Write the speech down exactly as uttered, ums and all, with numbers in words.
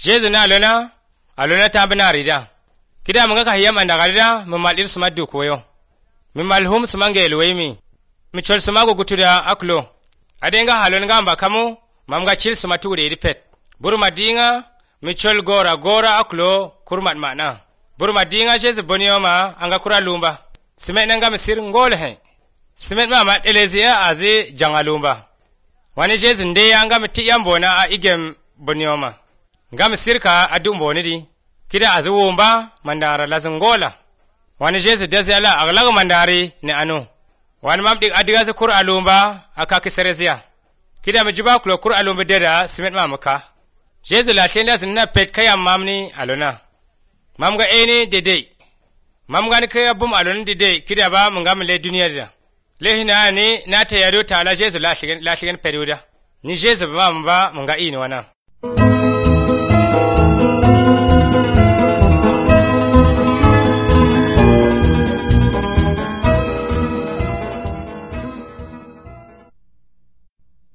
jezu na alona alona ta bina rida kida mun ga hiyam anda garida mun malir suma du koyo min malhum suma ngel mi mi chol suma go gutuda aklo adenga halon gamba kamu mamga chil suma tuure ripet burma dinga mi chol gora gora aklo kurmat mana burma dinga jezu bonioma anga kura lumba simet nanga misir ngol he simet mama elezia azi jangalumba wani jezu nde anga miti yambona a igem bonioma ngam sirka adum bonidi kida azuwumba mandara lazangola wani jesu dazala aglaga mandari ne anu wani mamdik adiga za kur alumba aka kiserezia kida mjiba kulo kur alumba deda simet mamaka jesu la shenda zinna pet kaya mamni alona mamga eni dede mamga ni kaya bum alona dede kida ba mungam le duniya da lehina ni na ta yaro ta la jesu la shigen la shigen perioda ni jesu ba mamba munga ini wana